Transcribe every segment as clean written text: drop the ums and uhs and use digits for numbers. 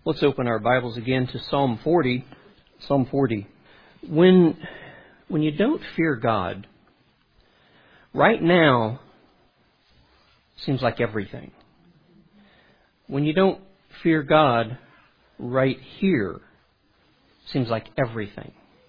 Let's open our Bibles again to Psalm 40. Psalm 40. When you don't fear God, right now seems like everything. When you don't fear God, right here seems like everything.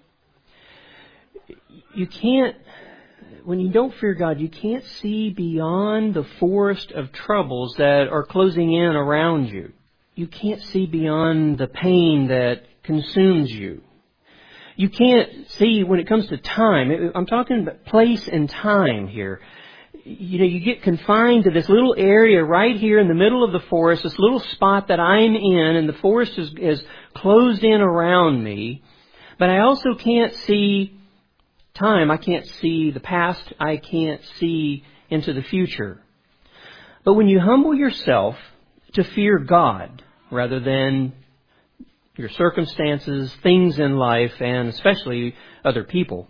When you don't fear God, you can't see beyond the forest of troubles that are closing in around you. You can't see beyond the pain that consumes you. You can't see when it comes to time. I'm talking about place and time here. You get confined to this little area right here in the middle of the forest, this little spot that I'm in, and the forest is closed in around me. But I also can't see time. I can't see the past. I can't see into the future. But when you humble yourself to fear God rather than your circumstances, things in life, and especially other people,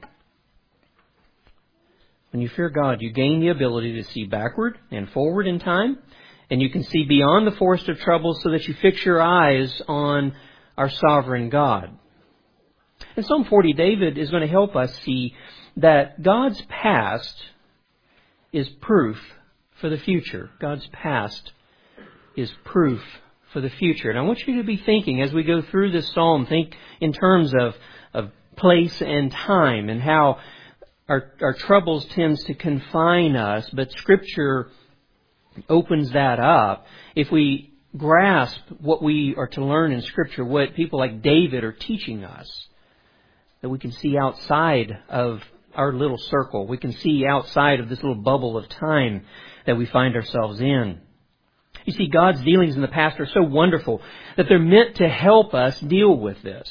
when you fear God, you gain the ability to see backward and forward in time, and you can see beyond the forest of troubles so that you fix your eyes on our sovereign God. In Psalm 40, David is going to help us see that God's past is proof for the future. God's past is proof for the future. And I want you to be thinking as we go through this psalm, think in terms of place and time and how our troubles tends to confine us, but Scripture opens that up. If we grasp what we are to learn in Scripture, what people like David are teaching us, that we can see outside of our little circle. We can see outside of this little bubble of time that we find ourselves in. You see, God's dealings in the past are so wonderful that they're meant to help us deal with this.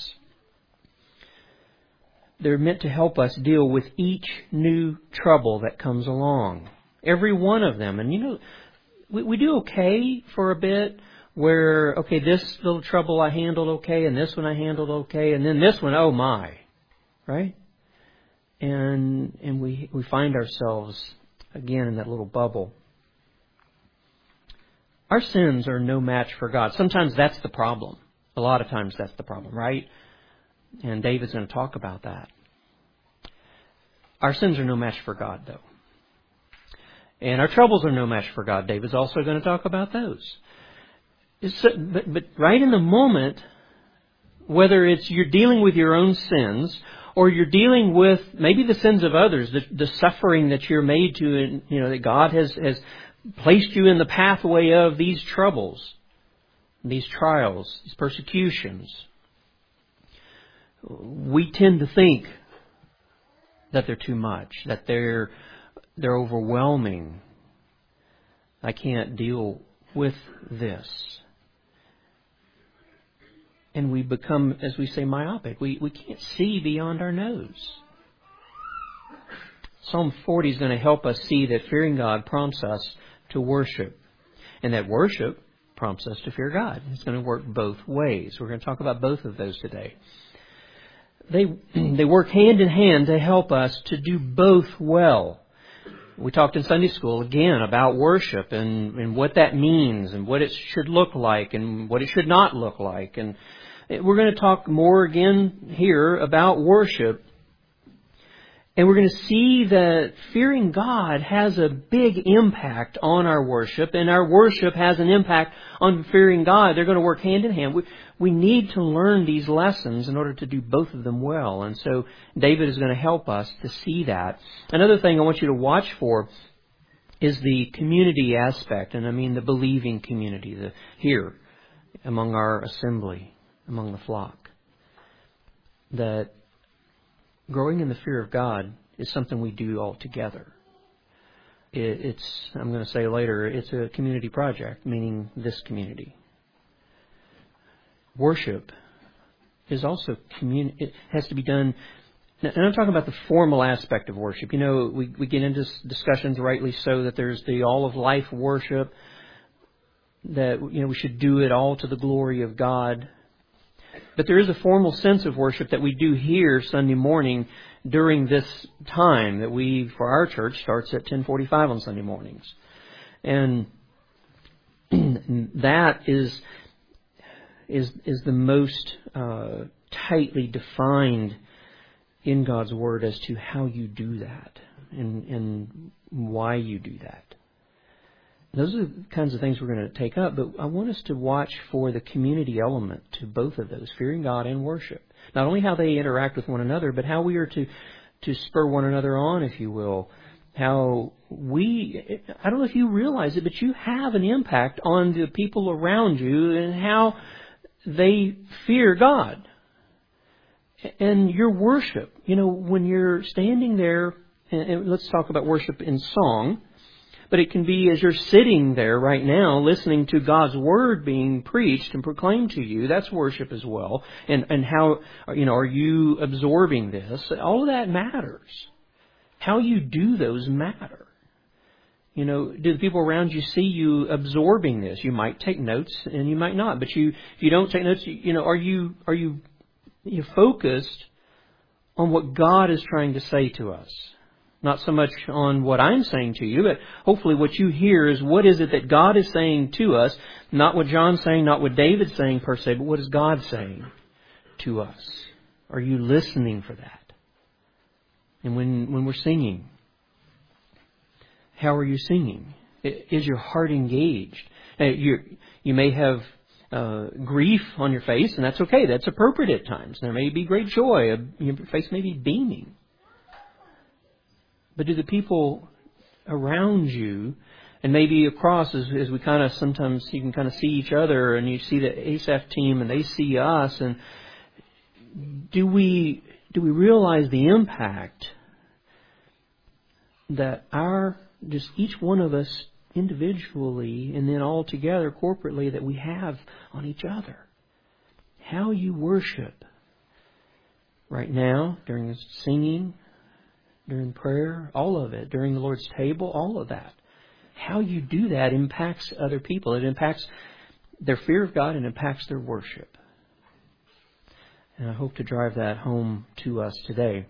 They're meant to help us deal with each new trouble that comes along. Every one of them. And we do okay for a bit where, okay, this little trouble I handled okay, and this one I handled okay, and then this one, oh my. Right? And we find ourselves again in that little bubble. Our sins are no match for God. Sometimes that's the problem. A lot of times that's the problem, right? And David's going to talk about that. Our sins are no match for God, though. And our troubles are no match for God. David's also going to talk about those. But right in the moment, whether it's you're dealing with your own sins or you're dealing with maybe the sins of others, the suffering that you're made to, and that God has placed you in the pathway of these troubles, these trials, these persecutions. We tend to think that they're too much, that they're overwhelming. I can't deal with this. And we become, as we say, myopic. We can't see beyond our nose. Psalm 40 is going to help us see that fearing God prompts us to worship. And that worship prompts us to fear God. It's going to work both ways. We're going to talk about both of those today. They work hand in hand to help us to do both well. We talked in Sunday school again about worship and what that means and what it should look like and what it should not look like. And we're going to talk more again here about worship. And we're going to see that fearing God has a big impact on our worship, and our worship has an impact on fearing God. They're going to work hand in hand. We need to learn these lessons in order to do both of them well. And so David is going to help us to see that. Another thing I want you to watch for is the community aspect, and I mean the believing community, here among our assembly, among the flock. That growing in the fear of God is something we do all together. I'm going to say later, it's a community project, meaning this community. Worship is also it has to be done. And I'm talking about the formal aspect of worship. We get into discussions, rightly so, that there's the all of life worship, that we should do it all to the glory of God. But there is a formal sense of worship that we do here Sunday morning during this time that for our church, starts at 10:45 on Sunday mornings. And that is is the most tightly defined in God's Word as to how you do that and why you do that. Those are the kinds of things we're going to take up, but I want us to watch for the community element to both of those, fearing God and worship. Not only how they interact with one another, but how we are to spur one another on, if you will. How I don't know if you realize it, but you have an impact on the people around you and how they fear God. And your worship, when you're standing there, and let's talk about worship in song, but it can be as you're sitting there right now listening to God's Word being preached and proclaimed to you. That's worship as well. And how, are you absorbing this? All of that matters. How you do those matter. Do the people around you see you absorbing this? You might take notes and you might not. But if you don't take notes, are you focused on what God is trying to say to us? Not so much on what I'm saying to you, but hopefully what you hear is what is it that God is saying to us, not what John's saying, not what David's saying per se, but what is God saying to us? Are you listening for that? And when we're singing, how are you singing? Is your heart engaged? You may have grief on your face, and that's okay. That's appropriate at times. There may be great joy. Your face may be beaming. But do the people around you, and maybe across as we kind of sometimes you can kind of see each other, and you see the Asaph team and they see us, and do we realize the impact that just each one of us individually and then all together corporately that we have on each other? How you worship right now during the singing, during prayer, all of it, during the Lord's table, all of that. How you do that impacts other people. It impacts their fear of God and impacts their worship. And I hope to drive that home to us today.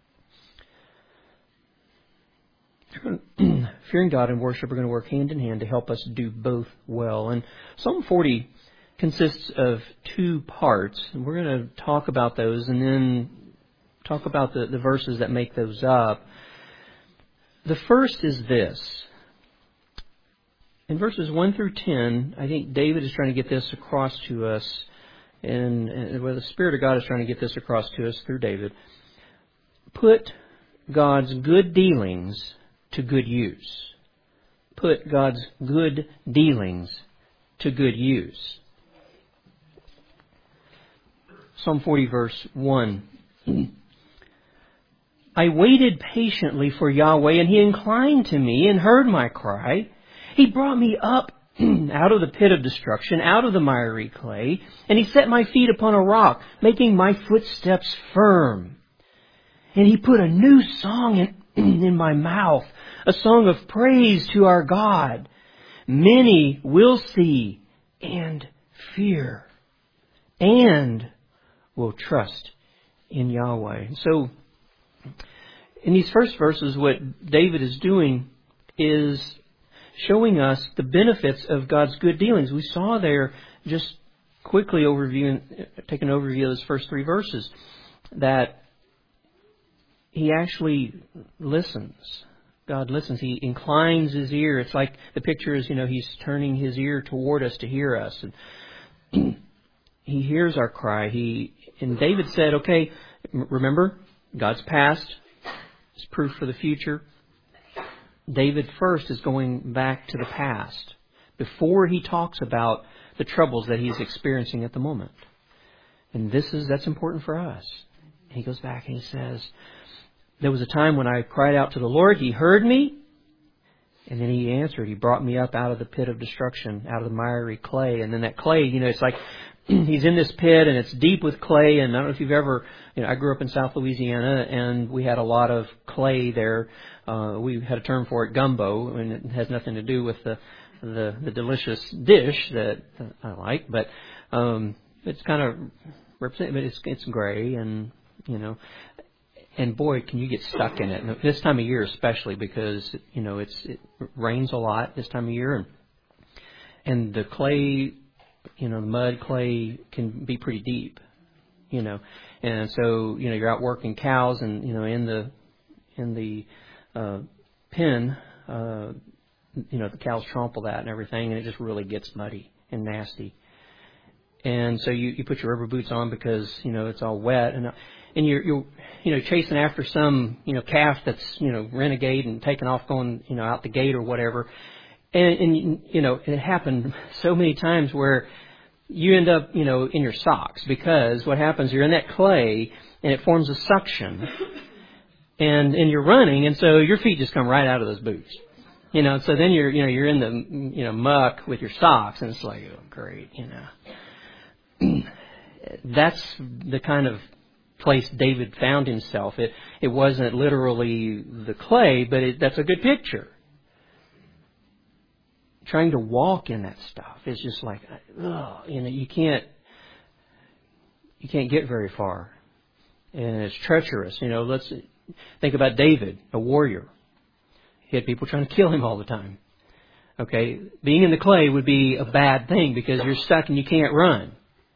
Fearing God and worship are going to work hand in hand to help us do both well. And Psalm 40 consists of two parts. And we're going to talk about those and then talk about the verses that make those up. The first is this. In verses 1 through 10, I think David is trying to get this across to us, and the Spirit of God is trying to get this across to us through David. Put God's good dealings to good use. Put God's good dealings to good use. Psalm 40, verse 1. I waited patiently for Yahweh, and He inclined to me and heard my cry. He brought me up out of the pit of destruction, out of the miry clay, and He set my feet upon a rock, making my footsteps firm. And He put a new song in my mouth, a song of praise to our God. Many will see and fear and will trust in Yahweh. So, in these first verses, what David is doing is showing us the benefits of God's good dealings. We saw there, just quickly take an overview of those first three verses, that He actually listens. God listens. He inclines His ear. It's like the picture is, He's turning His ear toward us to hear us. And He hears our cry. And David said, okay, remember, God's past is proof for the future. David first is going back to the past before he talks about the troubles that he's experiencing at the moment. And that's important for us. He goes back and he says, there was a time when I cried out to the Lord. He heard me. And then He answered. He brought me up out of the pit of destruction, out of the miry clay. And then that clay, it's like He's in this pit and it's deep with clay. And I don't know if you've ever, I grew up in South Louisiana and we had a lot of clay there. We had a term for it, gumbo, and it has nothing to do with the delicious dish that I like. But it's kind of representative. But it's gray and and boy, can you get stuck in it. And this time of year especially, because, it rains a lot this time of year. And the clay the mud, clay can be pretty deep, and so, you're out working cows and, in the pen, the cows trample that and everything, and it just really gets muddy and nasty. And so you put your rubber boots on because, it's all wet, and you're chasing after some, calf that's, renegade and taking off going, out the gate or whatever. And it happened so many times where you end up, in your socks, because what happens, you're in that clay and it forms a suction, and you're running, and so your feet just come right out of those boots. So then you're in the, muck with your socks, and it's like, oh, great, That's the kind of place David found himself. It wasn't literally the clay, but that's a good picture. Trying to walk in that stuff is just like, you can't get very far, and it's treacherous. Let's think about David, a warrior. He had people trying to kill him all the time. Okay, being in the clay would be a bad thing because you're stuck and you can't run.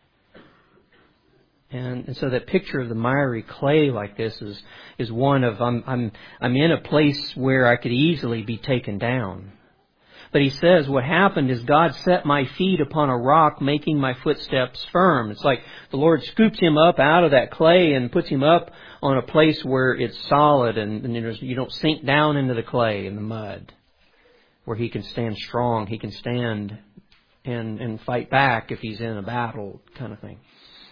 And so that picture of the miry clay like this is one of I'm in a place where I could easily be taken down. But he says what happened is God set my feet upon a rock, making my footsteps firm. It's like the Lord scoops him up out of that clay and puts him up on a place where it's solid and you don't sink down into the clay and the mud, where he can stand strong. He can stand and fight back if he's in a battle, kind of thing.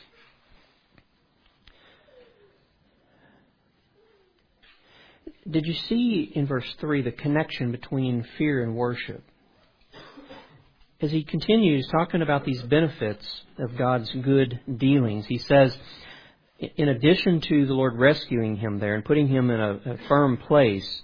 Did you see in verse 3 the connection between fear and worship? As he continues talking about these benefits of God's good dealings, he says, in addition to the Lord rescuing him there and putting him in a firm place,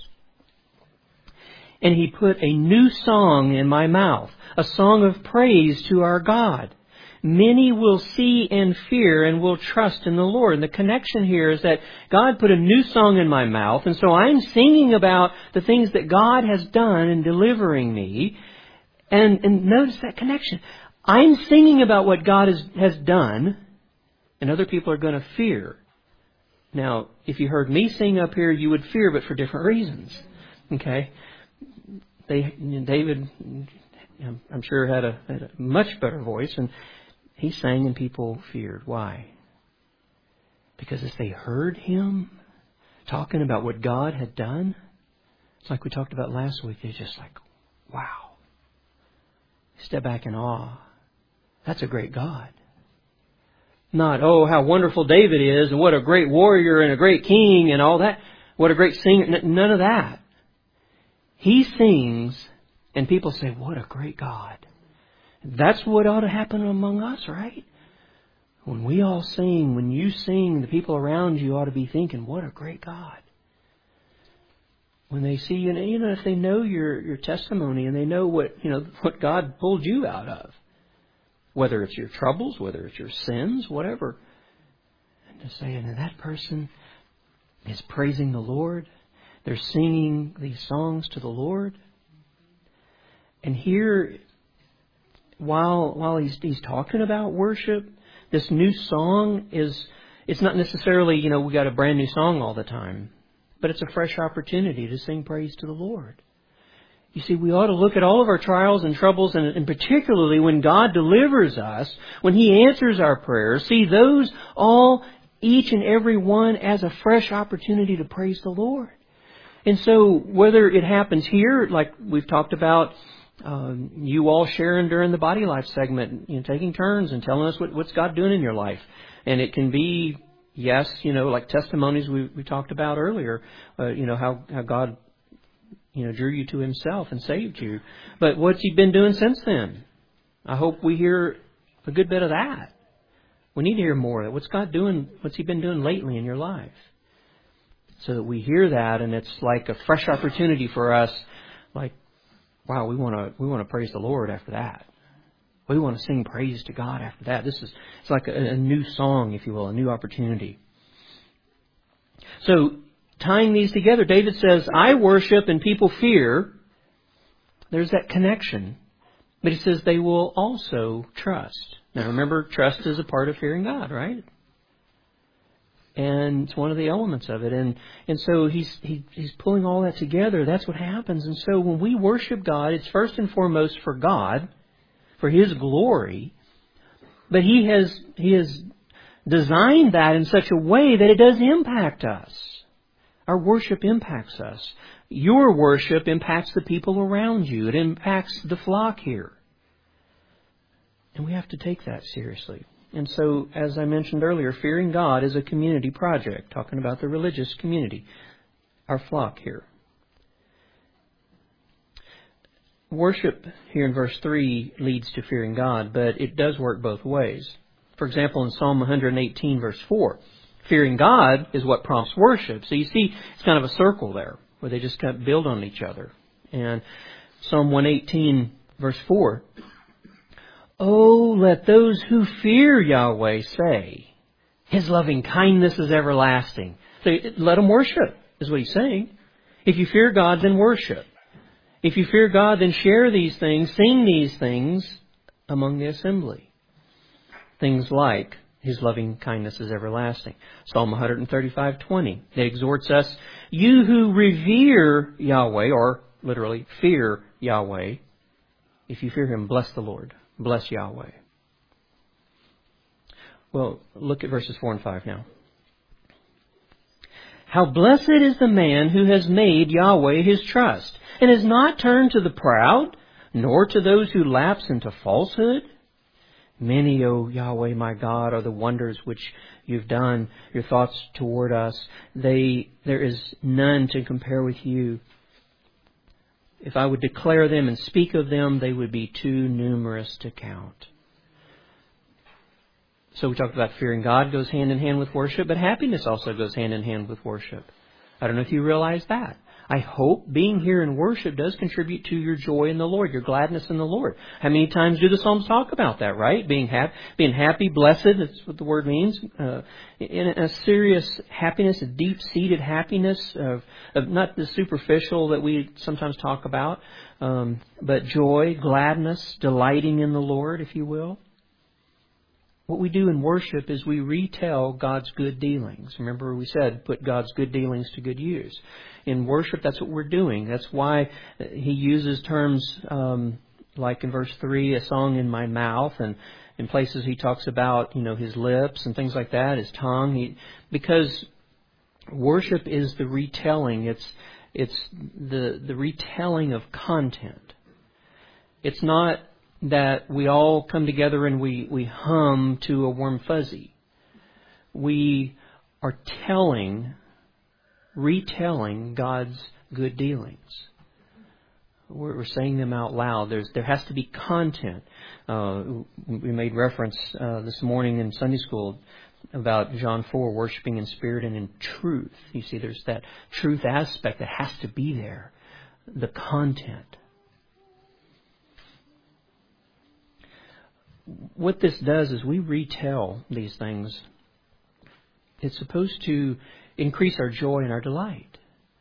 and he put a new song in my mouth, a song of praise to our God. Many will see and fear and will trust in the Lord. And the connection here is that God put a new song in my mouth, and so I'm singing about the things that God has done in delivering me. And notice that connection. I'm singing about what God has done, and other people are going to fear. Now, if you heard me sing up here, you would fear, but for different reasons. Okay? David, I'm sure, had a much better voice, and he sang and people feared. Why? Because as they heard him talking about what God had done, it's like we talked about last week, they're just like, wow. Step back in awe. That's a great God. Not, oh, how wonderful David is, and what a great warrior and a great king and all that. What a great singer. None of that. He sings, and people say, what a great God. That's what ought to happen among us, right? When we all sing, when you sing, the people around you ought to be thinking, what a great God. When they see you, if they know your testimony and they know what God pulled you out of, whether it's your troubles, whether it's your sins, whatever, and to say, and that person is praising the Lord, they're singing these songs to the Lord, and here, while he's talking about worship, this new song it's not necessarily we got a brand new song all the time. But it's a fresh opportunity to sing praise to the Lord. You see, we ought to look at all of our trials and troubles, and particularly when God delivers us, when He answers our prayers, see those all, each and every one, as a fresh opportunity to praise the Lord. And so, whether it happens here, like we've talked about, you all sharing during the Body Life segment, taking turns and telling us what's God doing in your life. And it can be, yes, like testimonies we talked about earlier, how God, drew you to Himself and saved you. But what's He been doing since then? I hope we hear a good bit of that. We need to hear more of that. What's God doing? What's He been doing lately in your life? So that we hear that, and it's like a fresh opportunity for us. Like, wow, we want to praise the Lord after that. We want to sing praise to God after that. It's like a new song, if you will, a new opportunity. So, tying these together, David says, I worship and people fear. There's that connection But he says they will also trust. Now remember, trust is a part of fearing God, right? And it's one of the elements of it. And so he's pulling all that together. That's what happens. And so when we worship God, it's first and foremost for God, for His glory. But He has designed that in such a way that it does impact us. Our worship impacts us. Your worship impacts the people around you. It impacts the flock here. And we have to take that seriously. And so, as I mentioned earlier, fearing God is a community project, talking about the religious community, our flock here. Worship here in verse 3 leads to fearing God, but it does work both ways. For example, in Psalm 118, verse 4, fearing God is what prompts worship. So you see, it's kind of a circle there, where they just kind of build on each other. And Psalm 118, verse 4, "Oh, let those who fear Yahweh say, His loving kindness is everlasting." So let them worship, is what he's saying. If you fear God, then worship. If you fear God, then share these things, sing these things among the assembly. Things like, His loving kindness is everlasting. Psalm 135:20, that exhorts us, "You who revere Yahweh," or literally fear Yahweh, if you fear Him, bless the Lord. Bless Yahweh. Well, look at verses 4 and 5 now. "How blessed is the man who has made Yahweh his trust, and has not turned to the proud, nor to those who lapse into falsehood. Many, O Yahweh my God, are the wonders which you've done, your thoughts toward us. There is none to compare with you. If I would declare them and speak of them, they would be too numerous to count." So we talked about fearing God goes hand in hand with worship, but happiness also goes hand in hand with worship. I don't know if you realize that. I hope being here in worship does contribute to your joy in the Lord, your gladness in the Lord. How many times do the Psalms talk about that, right? Being happy, blessed, that's what the word means. In a serious happiness, a deep-seated happiness of not the superficial that we sometimes talk about, but joy, gladness, delighting in the Lord, if you will. What we do in worship is we retell God's good dealings. Remember we said, put God's good dealings to good use. In worship, that's what we're doing. That's why He uses terms like in verse 3, a song in my mouth, and in places He talks about, His lips and things like that, His tongue. Because worship is the retelling. It's the retelling of content. It's not that we all come together and we hum to a warm fuzzy. We are retelling God's good dealings. We're saying them out loud. There has to be content. We made reference this morning in Sunday school about John 4, worshiping in spirit and in truth. You see, there's that truth aspect that has to be there. The content. What this does is we retell these things. It's supposed to increase our joy and our delight.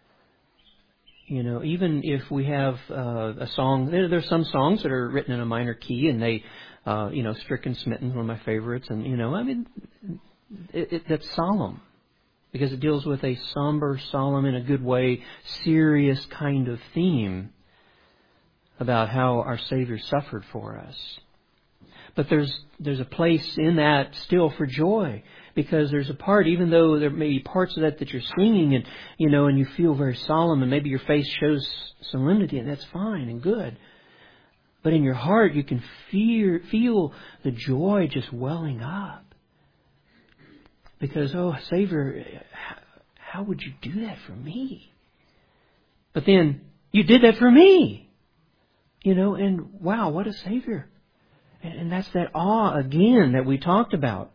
Even if we have a song, there's some songs that are written in a minor key, and they, Stricken Smitten, one of my favorites, and that's solemn because it deals with a somber, solemn, in a good way, serious kind of theme about how our Savior suffered for us. But there's a place in that still for joy, because there's a part, even though there may be parts of that you're singing and you feel very solemn, and maybe your face shows solemnity, and that's fine and good. But in your heart, you can feel the joy just welling up. Because, oh, Savior, how would you do that for me? But then, you did that for me. And wow, what a Savior. And that's that awe, again, that we talked about.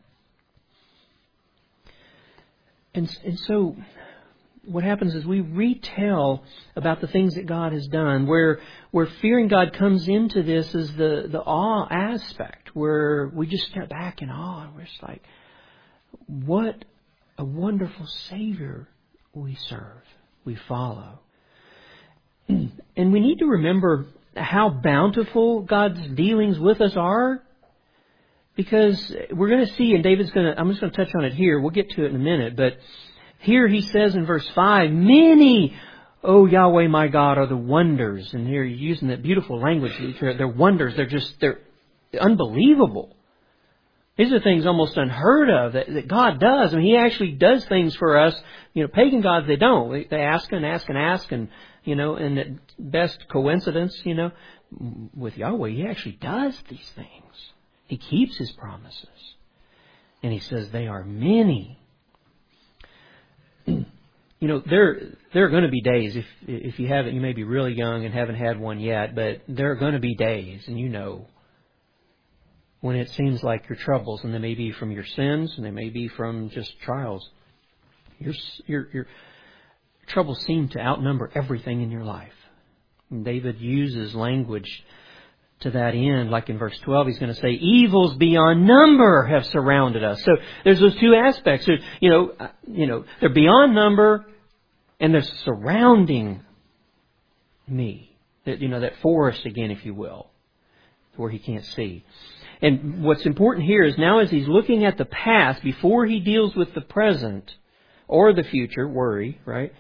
And so what happens is we retell about the things that God has done. Where fearing God comes into this is the awe aspect, where we just step back in awe. And we're just like, what a wonderful Savior we serve, we follow. And we need to remember how bountiful God's dealings with us are? Because we're going to see, and I'm just going to touch on it here. We'll get to it in a minute. But here he says in verse 5, many, O Yahweh my God, are the wonders. And here he's using that beautiful language. They're wonders. They're unbelievable. These are things almost unheard of that God does. I mean, He actually does things for us. Pagan gods, they don't. They ask and ask and ask and, and at best coincidence, with Yahweh, He actually does these things. He keeps His promises. And He says they are many. There are going to be days, if you haven't, you may be really young and haven't had one yet, but there are going to be days, and when it seems like your troubles, and they may be from your sins, and they may be from just trials, your troubles seem to outnumber everything in your life. And David uses language to that end, like in verse 12, he's going to say, evils beyond number have surrounded us. So there's those two aspects. So, they're beyond number, and they're surrounding me. That forest again, if you will, where he can't see. And what's important here is now as he's looking at the past, before he deals with the present or the future, worry, right?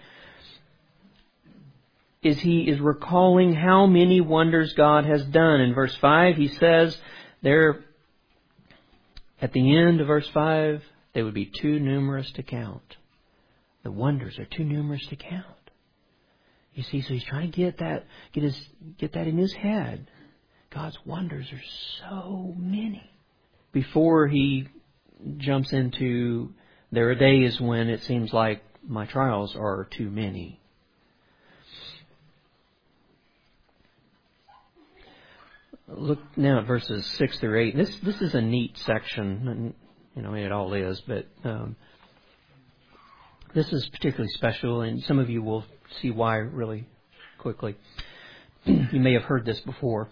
Is he is recalling how many wonders God has done. In verse 5, he says there, at the end of verse 5, they would be too numerous to count. The wonders are too numerous to count. You see, so he's trying to get that in his head. God's wonders are so many. Before he jumps into, there are days when it seems like my trials are too many. Look now at verses 6 through 8. This is a neat section. It all is, but this is particularly special, and some of you will see why really quickly. You may have heard this before.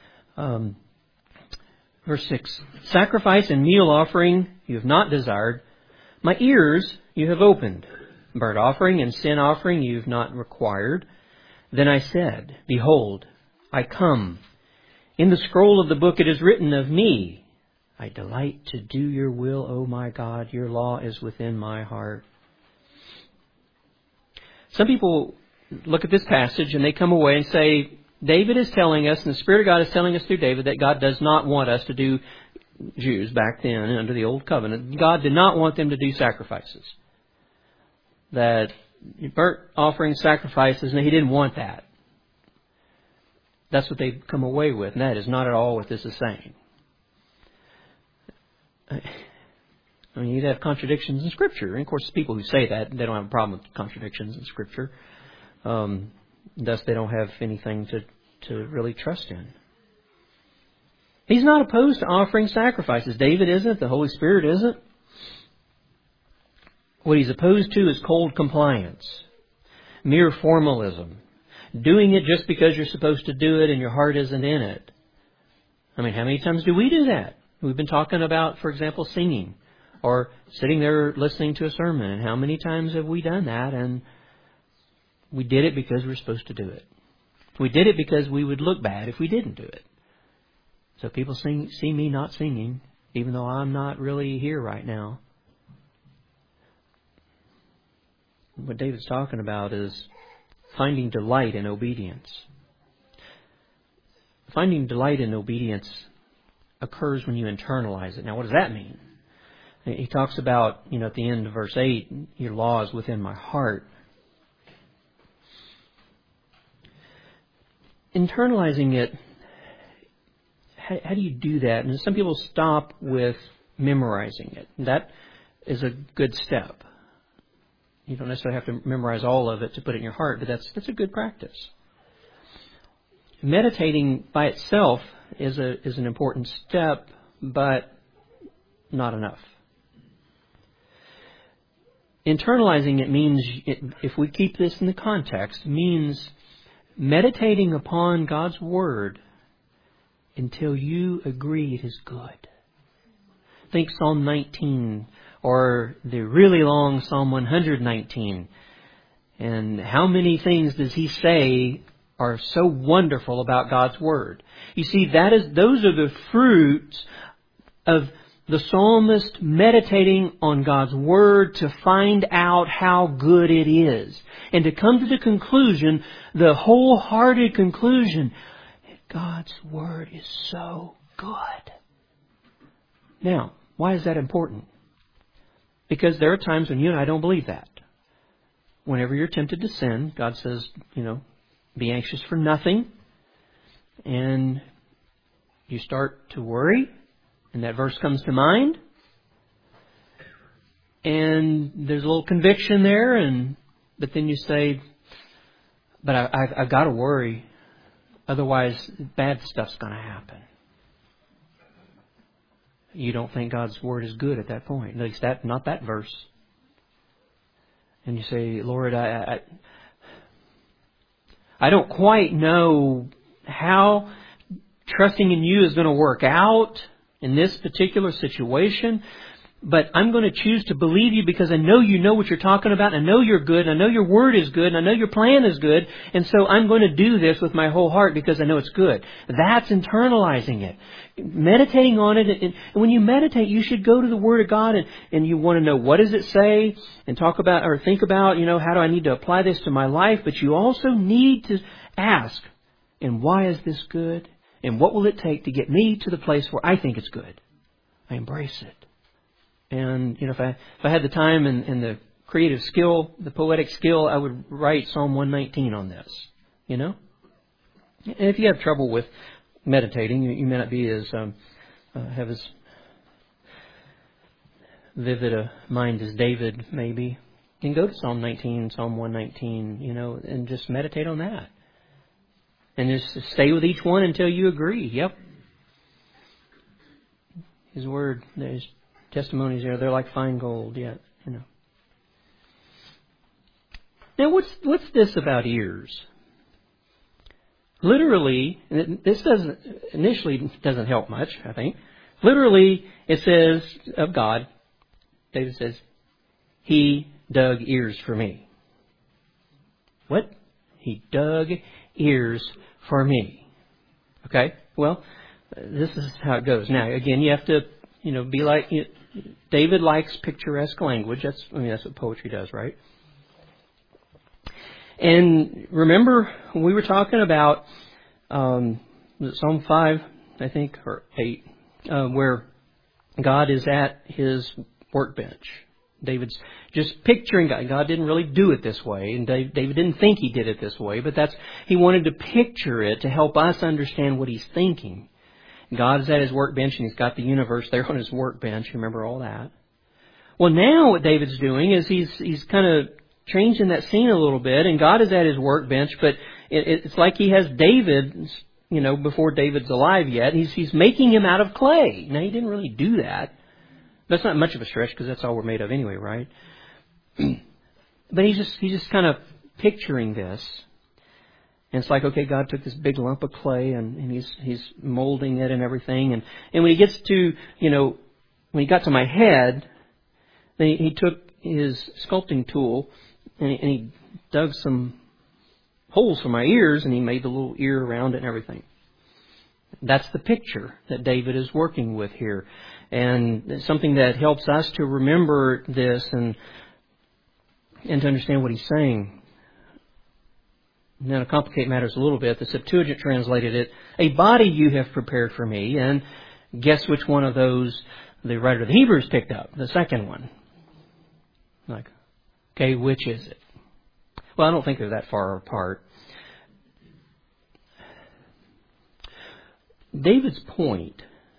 Verse 6, sacrifice and meal offering you have not desired. My ears you have opened. Burnt offering and sin offering you have not required. Then I said, behold, I come. In the scroll of the book it is written of me, I delight to do your will, O my God. Your law is within my heart. Some people look at this passage and they come away and say, David is telling us, and the Spirit of God is telling us through David, that God does not want us to do, Jews back then under the Old Covenant, God did not want them to do sacrifices. That burnt offering sacrifices, and He didn't want that. That's what they come away with, and that is not at all what this is saying. I mean, you'd have contradictions in Scripture. And of course, people who say that, they don't have a problem with contradictions in Scripture. Thus, they don't have anything to really trust in. He's not opposed to offering sacrifices. David isn't. The Holy Spirit isn't. What he's opposed to is cold compliance, mere formalism, doing it just because you're supposed to do it and your heart isn't in it. I mean, how many times do we do that? We've been talking about, for example, singing or sitting there listening to a sermon. And how many times have we done that? And we did it because we're supposed to do it. We did it because we would look bad if we didn't do it. So people see me not singing, even though I'm not really here right now. What David's talking about is finding delight in obedience. Finding delight in obedience occurs when you internalize it. Now, what does that mean? He talks about, at the end of verse 8, your law is within my heart. Internalizing it, how do you do that? And some people stop with memorizing it. That is a good step. You don't necessarily have to memorize all of it to put it in your heart, but that's a good practice. Meditating by itself is an important step, but not enough. Internalizing it means, if we keep this in the context, means meditating upon God's Word until you agree it is good. Think Psalm 19 or the really long Psalm 119. And how many things does he say are so wonderful about God's Word. You see, those are the fruits of the psalmist meditating on God's Word to find out how good it is. And to come to the conclusion, the wholehearted conclusion, God's Word is so good. Now, why is that important? Because there are times when you and I don't believe that. Whenever you're tempted to sin, God says, be anxious for nothing. And you start to worry. And that verse comes to mind. And there's a little conviction there. But then you say, but I've got to worry. Otherwise, bad stuff's going to happen. You don't think God's Word is good at that point. At least not that verse. And you say, Lord, I don't quite know how trusting in You is going to work out in this particular situation, but I'm going to choose to believe You because I know You know what You're talking about. I know You're good. I know Your Word is good. And I know Your plan is good. And so I'm going to do this with my whole heart because I know it's good. That's internalizing it. Meditating on it. And when you meditate, you should go to the Word of God and you want to know what does it say and talk about or think about, how do I need to apply this to my life? But you also need to ask, and why is this good? And what will it take to get me to the place where I think it's good? I embrace it. And, if I had the time and the creative skill, the poetic skill, I would write Psalm 119 on this, And if you have trouble with meditating, you may not be as, have as vivid a mind as David, maybe. You can go to Psalm 19, Psalm 119, and just meditate on that. And just stay with each one until you agree. Yep. His Word, His testimonies they're like fine gold. Yeah, Now, what's this about ears? Literally, this doesn't help much, I think. Literally, it says of God, David says, He dug ears for me. What? He dug ears for me. Okay? Well, this is how it goes. Now, again, you have to, be like, David likes picturesque language. That's what poetry does, right? And remember, when we were talking about Psalm 5, I think, or 8, where God is at His workbench. David's just picturing God. God didn't really do it this way, and David didn't think he did it this way, but he wanted to picture it to help us understand what he's thinking. God is at His workbench, and He's got the universe there on His workbench. Remember all that? Well, now what David's doing is he's kind of changing that scene a little bit, and God is at His workbench, but it's like He has David, before David's alive yet. He's making him out of clay. Now, He didn't really do that. That's not much of a stretch because that's all we're made of anyway, right? But he's just kind of picturing this. And it's like, okay, God took this big lump of clay and he's molding it and everything. And when he gets to, when he got to my head, then he took his sculpting tool and he dug some holes for my ears and he made the little ear around it and everything. That's the picture that David is working with here. And it's something that helps us to remember this and to understand what he's saying. Now, to complicate matters a little bit, the Septuagint translated it, "A body you have prepared for me." And guess which one of those the writer of the Hebrews picked up? The second one. Like, okay, which is it? Well, I don't think they're that far apart. David's point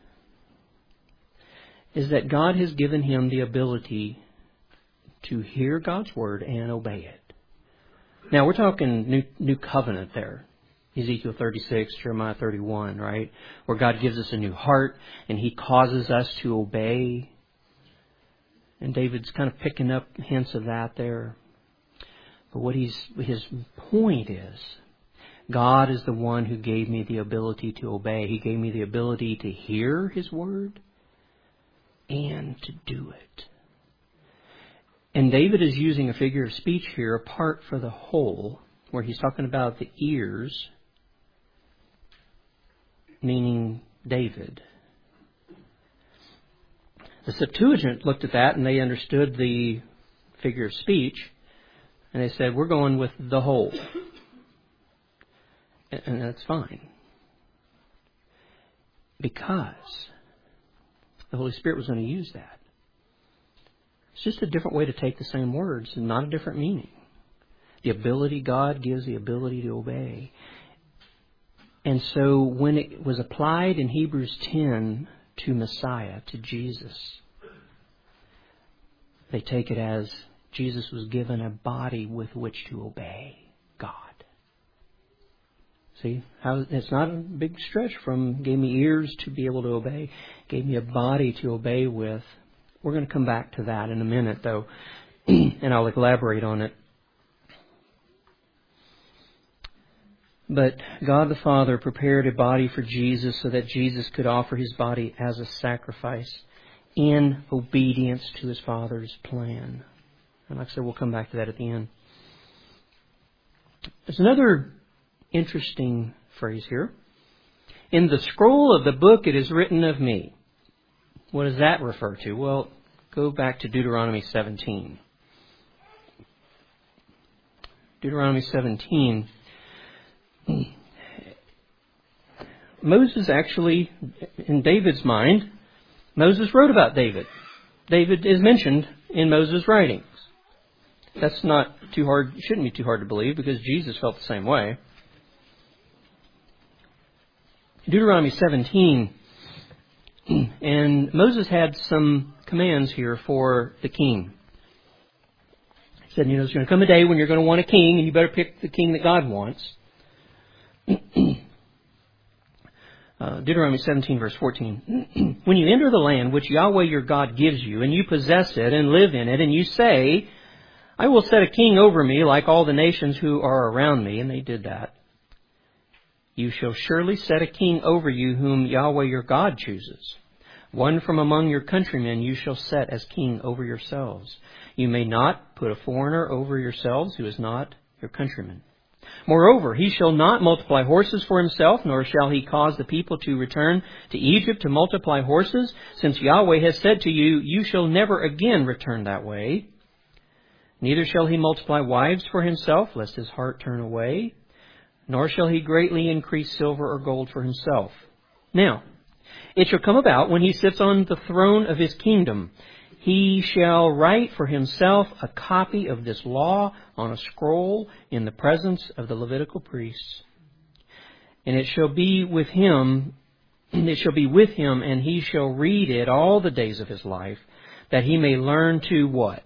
is that God has given him the ability to hear God's Word and obey it. Now, we're talking new covenant there. Ezekiel 36, Jeremiah 31, right? Where God gives us a new heart and He causes us to obey. And David's kind of picking up hints of that there. But what his point is, God is the one who gave me the ability to obey. He gave me the ability to hear His Word and to do it. And David is using a figure of speech here apart for the whole, where he's talking about the ears, meaning David. The Septuagint looked at that and they understood the figure of speech, and they said, we're going with the whole. And that's fine. Because the Holy Spirit was going to use that. It's just a different way to take the same words and not a different meaning. The ability, God gives the ability to obey. And so when it was applied in Hebrews 10 to Messiah, to Jesus, they take it as Jesus was given a body with which to obey God. See, it's not a big stretch from gave me ears to be able to obey, gave me a body to obey with. We're going to come back to that in a minute, though, and I'll elaborate on it. But God the Father prepared a body for Jesus so that Jesus could offer His body as a sacrifice in obedience to His Father's plan. And like I said, we'll come back to that at the end. There's another interesting phrase here. In the scroll of the book it is written of me. What does that refer to? Well, go back to Deuteronomy 17. Deuteronomy 17. Moses actually, in David's mind, Moses wrote about David. David is mentioned in Moses' writings. That's not too hard, shouldn't be too hard to believe because Jesus felt the same way. Deuteronomy 17, and Moses had some commands here for the king. He said, there's going to come a day when you're going to want a king, and you better pick the king that God wants. Deuteronomy 17, verse 14. When you enter the land which Yahweh your God gives you, and you possess it and live in it, and you say, I will set a king over me like all the nations who are around me, and they did that. You shall surely set a king over you whom Yahweh your God chooses. One from among your countrymen you shall set as king over yourselves. You may not put a foreigner over yourselves who is not your countryman. Moreover, he shall not multiply horses for himself, nor shall he cause the people to return to Egypt to multiply horses, since Yahweh has said to you, you shall never again return that way. Neither shall he multiply wives for himself, lest his heart turn away, nor shall he greatly increase silver or gold for himself. Now, it shall come about when he sits on the throne of his kingdom, he shall write for himself a copy of this law on a scroll in the presence of the Levitical priests. And it shall be with him, and he shall read it all the days of his life, that he may learn to what?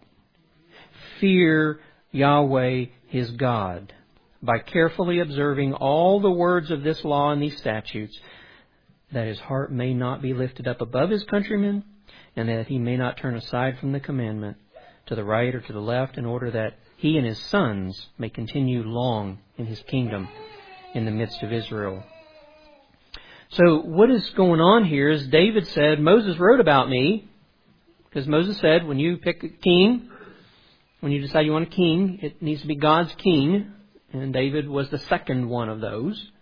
Fear Yahweh his God, by carefully observing all the words of this law and these statutes, that his heart may not be lifted up above his countrymen, and that he may not turn aside from the commandment to the right or to the left, in order that he and his sons may continue long in his kingdom in the midst of Israel. So what is going on here is David said, Moses wrote about me, because Moses said, when you pick a king, when you decide you want a king, it needs to be God's king, and David was the second one of those.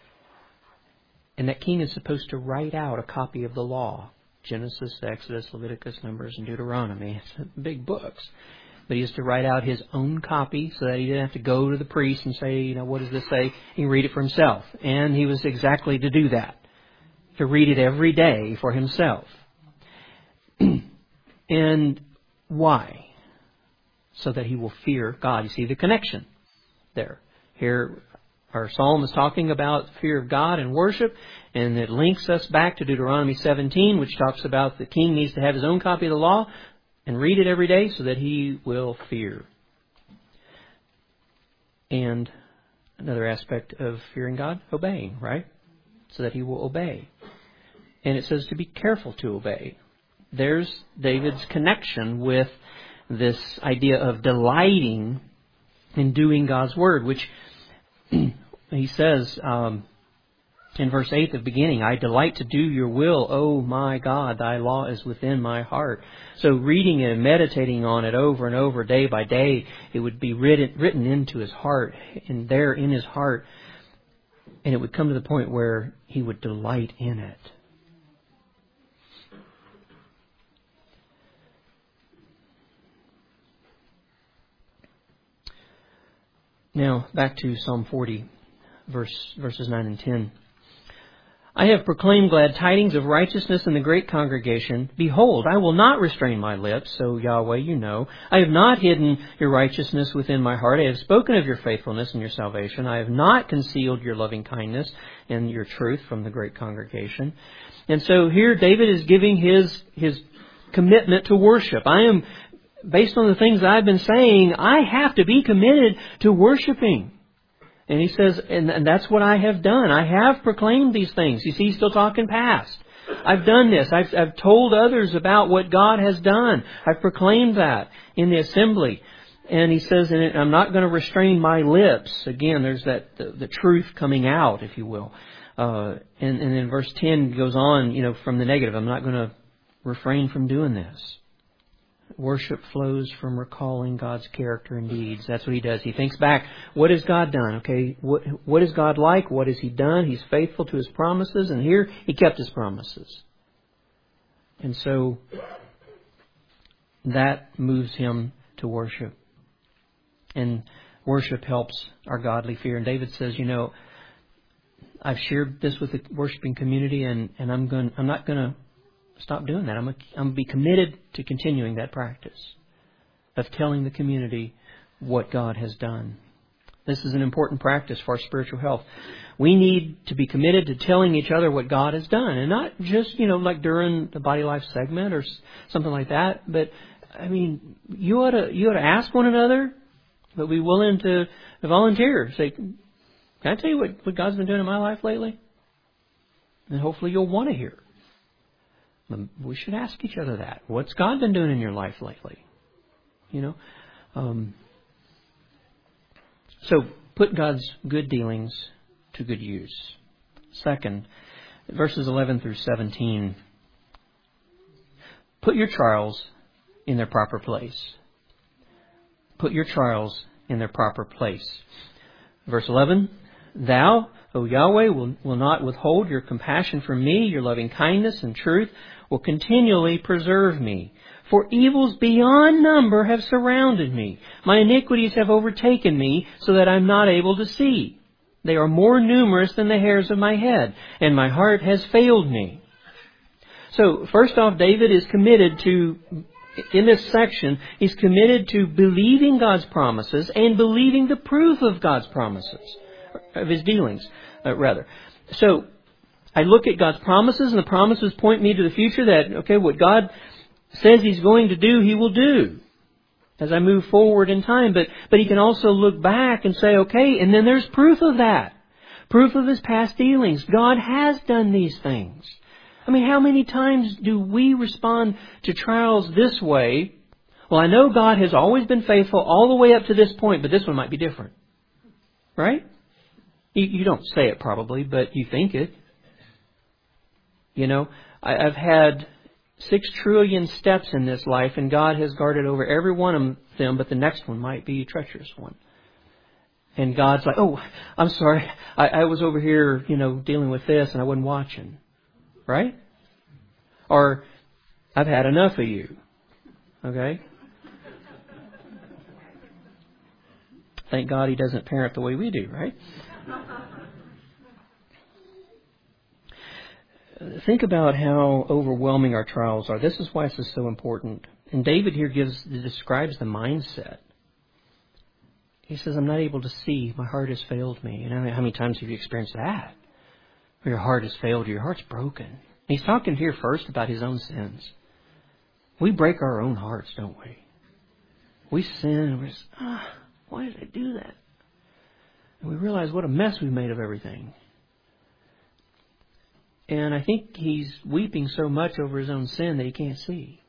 And that king is supposed to write out a copy of the law. Genesis, Exodus, Leviticus, Numbers, and Deuteronomy. It's big books. But he has to write out his own copy so that he didn't have to go to the priest and say, what does this say? He can read it for himself. And he was exactly to do that. To read it every day for himself. And why? So that he will fear God. You see the connection there. Here, our psalm is talking about fear of God and worship, and it links us back to Deuteronomy 17, which talks about the king needs to have his own copy of the law and read it every day so that he will fear. And another aspect of fearing God, obeying, right? So that he will obey. And it says to be careful to obey. There's David's connection with this idea of delighting in doing God's word, which he says, In verse 8, the beginning, I delight to do your will, O my God, thy law is within my heart. So reading it and meditating on it over and over, day by day, it would be written into his heart, and there in his heart, and it would come to the point where he would delight in it. Now, back to Psalm 40, verses 9 and 10. I have proclaimed glad tidings of righteousness in the great congregation. Behold, I will not restrain my lips, so Yahweh, you know. I have not hidden your righteousness within my heart. I have spoken of your faithfulness and your salvation. I have not concealed your loving kindness and your truth from the great congregation. And so here David is giving his commitment to worship. I am, based on the things I've been saying, I have to be committed to worshiping. And he says, and that's what I have done. I have proclaimed these things. You see, he's still talking past. I've done this. I've told others about what God has done. I've proclaimed that in the assembly. And he says, and I'm not going to restrain my lips. Again, there's that the truth coming out, if you will. And in verse 10 goes on, from the negative. I'm not going to refrain from doing this. Worship flows from recalling God's character and deeds. That's what he does. He thinks back, what has God done? Okay, what is God like? What has he done? He's faithful to his promises, and here he kept his promises. And so that moves him to worship. And worship helps our godly fear. And David says, I've shared this with the worshiping community, and I'm not going to stop doing that. I'm going to be committed to continuing that practice of telling the community what God has done. This is an important practice for our spiritual health. We need to be committed to telling each other what God has done, and not just, like during the Body Life segment or something like that. But you ought to ask one another, but be willing to volunteer. Say, can I tell you what God's been doing in my life lately? And hopefully you'll want to hear. We should ask each other that. What's God been doing in your life lately? So put God's good dealings to good use. Second, verses 11 through 17. Put your trials in their proper place. Put your trials in their proper place. Verse 11. Thou, O Yahweh, will not withhold your compassion from me. Your loving kindness and truth will continually preserve me. For evils beyond number have surrounded me. My iniquities have overtaken me, so that I'm not able to see. They are more numerous than the hairs of my head, and my heart has failed me. So, first off, David is committed to, in this section, he's committed to believing God's promises and believing the proof of God's promises, of his dealings, rather. So, I look at God's promises, and the promises point me to the future that, what God says He's going to do, He will do as I move forward in time. But He can also look back and say, and then there's proof of that. Proof of His past dealings. God has done these things. How many times do we respond to trials this way? Well, I know God has always been faithful all the way up to this point, but this one might be different. Right? You don't say it probably, but you think it. I've had 6 trillion steps in this life, and God has guarded over every one of them, but the next one might be a treacherous one. And God's like, I'm sorry, I was over here, dealing with this, and I wasn't watching. Right? Or, I've had enough of you. Okay? Thank God He doesn't parent the way we do, right? Think about how overwhelming our trials are. This is why this is so important. And David here describes the mindset. He says, I'm not able to see. My heart has failed me. How many times have you experienced that? Where your heart has failed you. Your heart's broken. And he's talking here first about his own sins. We break our own hearts, don't we? We sin and we're just, why did I do that? And we realize what a mess we've made of everything. And I think he's weeping so much over his own sin that he can't see.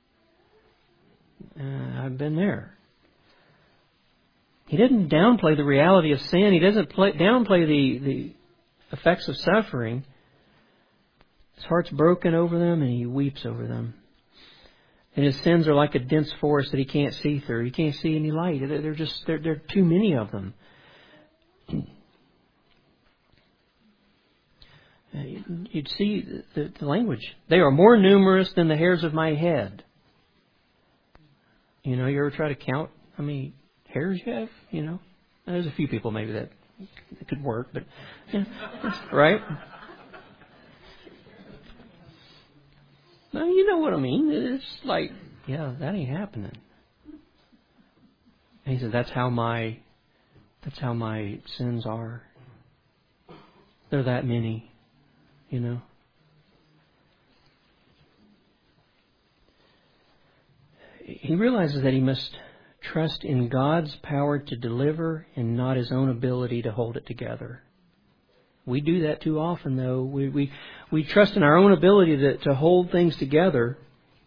I've been there. He didn't downplay the reality of sin. He doesn't downplay the effects of suffering, his heart's broken over them and he weeps over them. And his sins are like a dense forest that he can't see through. He can't see any light. There are too many of them. You'd see the language. They are more numerous than the hairs of my head. You ever try to count how many hairs you have? There's a few people maybe that it could work, but right? No, you know what I mean. It's like, that ain't happening. And he said, that's how my sins are. They're that many, He realizes that he must trust in God's power to deliver and not his own ability to hold it together. We do that too often, though. We trust in our own ability to hold things together.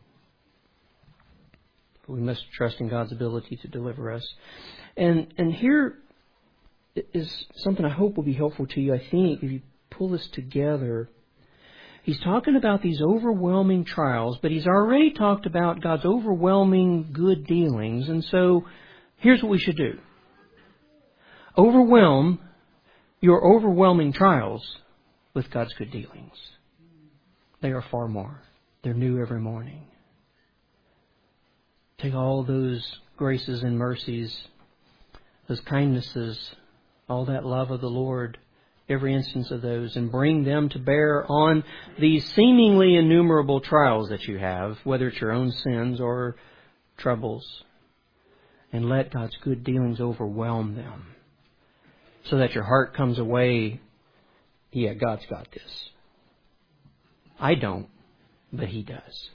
But we must trust in God's ability to deliver us. And here is something I hope will be helpful to you. I think if you pull this together, he's talking about these overwhelming trials, but he's already talked about God's overwhelming good dealings. And so here's what we should do. Overwhelm your overwhelming trials with God's good dealings. They are far more. They're new every morning. Take all those graces and mercies, those kindnesses, all that love of the Lord, every instance of those, and bring them to bear on these seemingly innumerable trials that you have, whether it's your own sins or troubles, and let God's good dealings overwhelm them, so that your heart comes away, God's got this. I don't, but He does.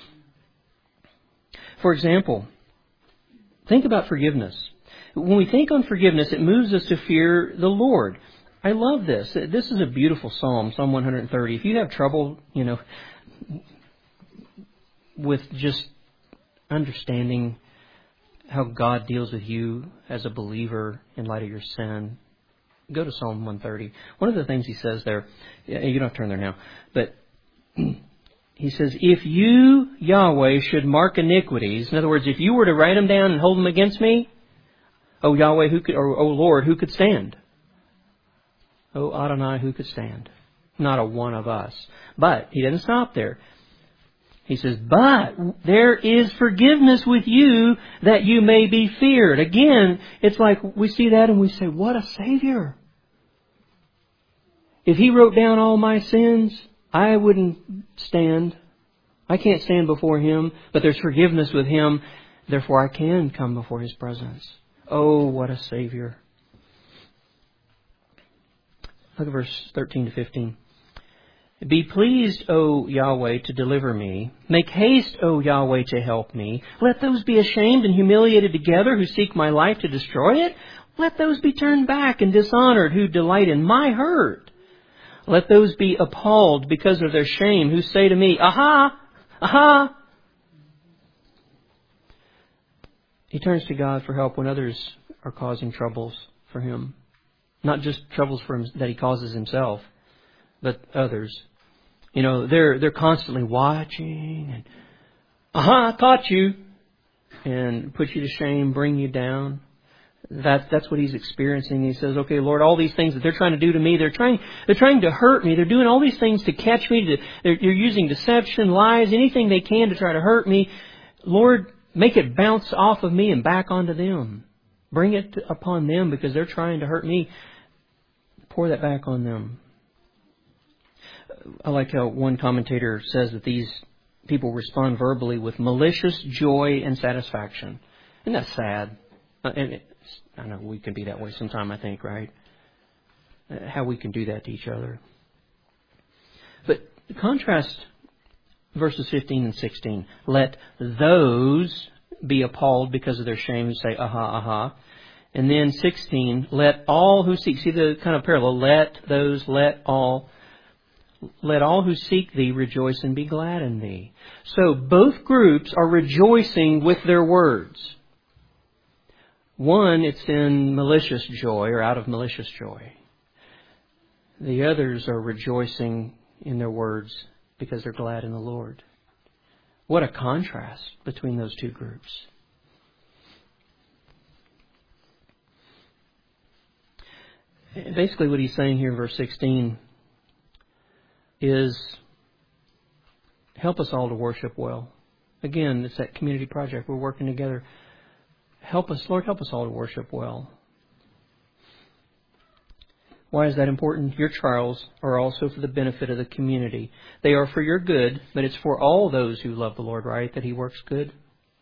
For example, think about forgiveness. When we think on forgiveness, it moves us to fear the Lord. I love this. This is a beautiful psalm, Psalm 130. If you have trouble, with just understanding how God deals with you as a believer in light of your sin, go to Psalm 130. One of the things he says there, you don't have to turn there now, but he says, if you, Yahweh, should mark iniquities, in other words, if you were to write them down and hold them against me, O Yahweh, O Lord, who could stand? O Adonai, who could stand? Not a one of us. But he doesn't stop there. He says, but there is forgiveness with you that you may be feared. Again, it's like we see that and we say, what a Savior. If He wrote down all my sins, I wouldn't stand. I can't stand before Him, but there's forgiveness with Him. Therefore, I can come before His presence. Oh, what a Savior. Look at verse 13 to 15. Be pleased, O Yahweh, to deliver me. Make haste, O Yahweh, to help me. Let those be ashamed and humiliated together who seek my life to destroy it. Let those be turned back and dishonored who delight in my hurt. Let those be appalled because of their shame who say to me, aha, aha. He turns to God for help when others are causing troubles for him. Not just troubles for him that he causes himself, but others. They're constantly watching and, aha, caught you, and put you to shame, bring you down. That's what he's experiencing. He says, okay, Lord, all these things that they're trying to do to me, they're trying to hurt me. They're doing all these things to catch me. They're using deception, lies, anything they can to try to hurt me. Lord, make it bounce off of me and back onto them. Bring it upon them because they're trying to hurt me. Pour that back on them. I like how one commentator says that these people respond verbally with malicious joy and satisfaction. Isn't that sad? I know we can be that way sometime, I think, right? How we can do that to each other. But contrast verses 15 and 16. Let those be appalled because of their shame who say, aha, aha. And then 16, let all who seek, see the kind of parallel, let all who seek thee rejoice and be glad in thee. So both groups are rejoicing with their words. One, it's in malicious joy or out of malicious joy. The others are rejoicing in their words because they're glad in the Lord. What a contrast between those two groups. Basically what he's saying here in verse 16 is, help us all to worship well. Again, it's that community project. We're working together. Help us, Lord, help us all to worship well. Why is that important? Your trials are also for the benefit of the community. They are for your good, but it's for all those who love the Lord, right, that He works good.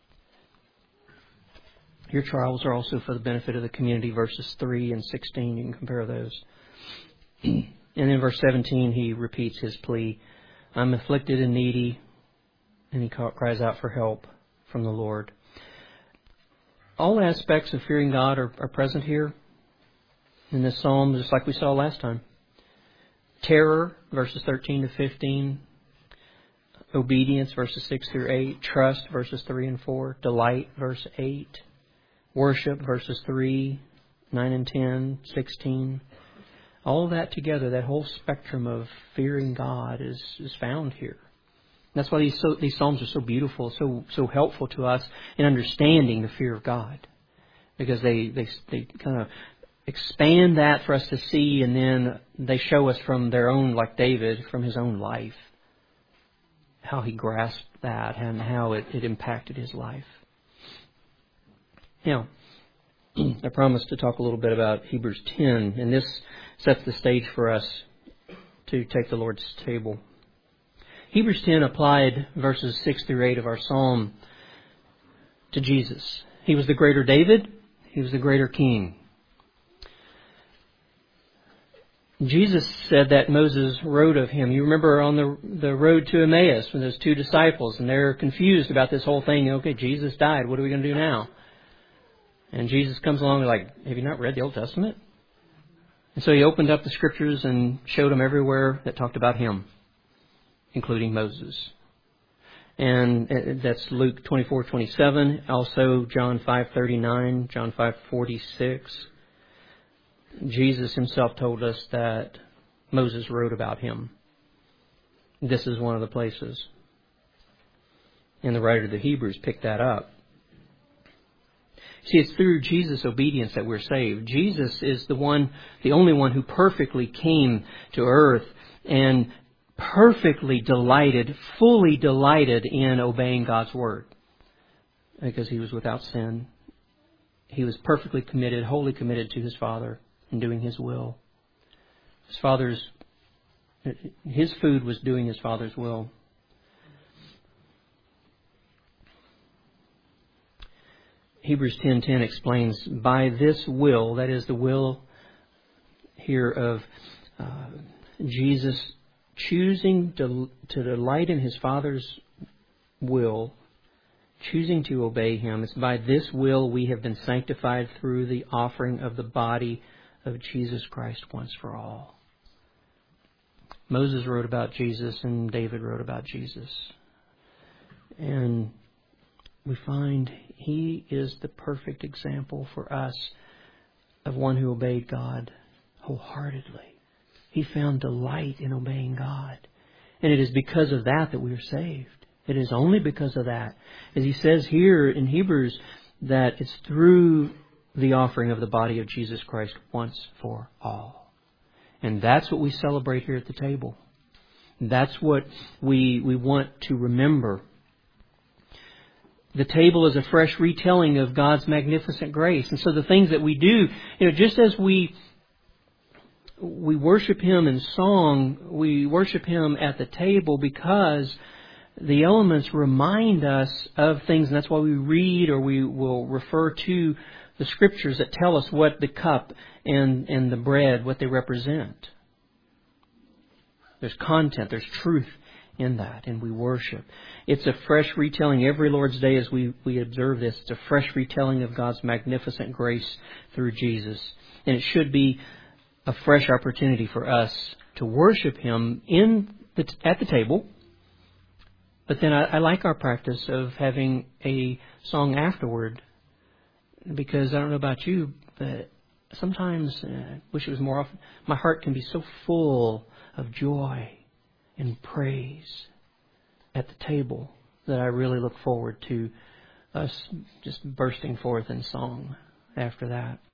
Your trials are also for the benefit of the community, verses 3 and 16. You can compare those. And in verse 17, he repeats his plea. I'm afflicted and needy. And he cries out for help from the Lord. All aspects of fearing God are present here in this psalm, just like we saw last time. Terror, verses 13 to 15. Obedience, verses 6 through 8. Trust, verses 3 and 4. Delight, verse 8. Worship, verses 3, 9 and 10, 16. All of that together, that whole spectrum of fearing God is found here. That's why these psalms are so beautiful, so helpful to us in understanding the fear of God. Because they kind of expand that for us to see, and then they show us from their own, like David, from his own life, how he grasped that and how it impacted his life. Now, I promised to talk a little bit about Hebrews 10, and this sets the stage for us to take the Lord's table. Hebrews 10 applied verses 6 through 8 of our psalm to Jesus. He was the greater David. He was the greater king. Jesus said that Moses wrote of him. You remember on the road to Emmaus with those two disciples, and they're confused about this whole thing. Okay, Jesus died. What are we going to do now? And Jesus comes along and like, have you not read the Old Testament? And so he opened up the scriptures and showed them everywhere that talked about him, including Moses. And that's Luke 24:27, also John 5:39, John 5:46. Jesus himself told us that Moses wrote about him. This is one of the places. And the writer of the Hebrews picked that up. See, it's through Jesus' obedience that we're saved. Jesus is the only one who perfectly came to earth and perfectly delighted, fully delighted in obeying God's word. Because He was without sin. He was perfectly committed, wholly committed to His Father and doing His will. His food was doing His Father's will. Hebrews 10:10 explains, by this will, that is the will here of Jesus choosing to delight in His Father's will, choosing to obey Him. It's by this will we have been sanctified through the offering of the body of Jesus Christ once for all. Moses wrote about Jesus and David wrote about Jesus. And we find he is the perfect example for us of one who obeyed God wholeheartedly. He found delight in obeying God. And it is because of that we are saved. It is only because of that. As he says here in Hebrews, that it's through the offering of the body of Jesus Christ once for all. And that's what we celebrate here at the table. That's what we want to remember. The table is a fresh retelling of God's magnificent grace. And so the things that we do, just as we worship Him in song, we worship Him at the table because the elements remind us of things. And that's why we read or we will refer to the scriptures that tell us what the cup and the bread, what they represent. There's content, there's truth in that, and we worship. It's a fresh retelling every Lord's Day as we observe this. It's a fresh retelling of God's magnificent grace through Jesus. And it should be a fresh opportunity for us to worship Him at the table. But then I like our practice of having a song afterward, because I don't know about you, but sometimes, I wish it was more often, my heart can be so full of joy and praise at the table that I really look forward to us just bursting forth in song after that.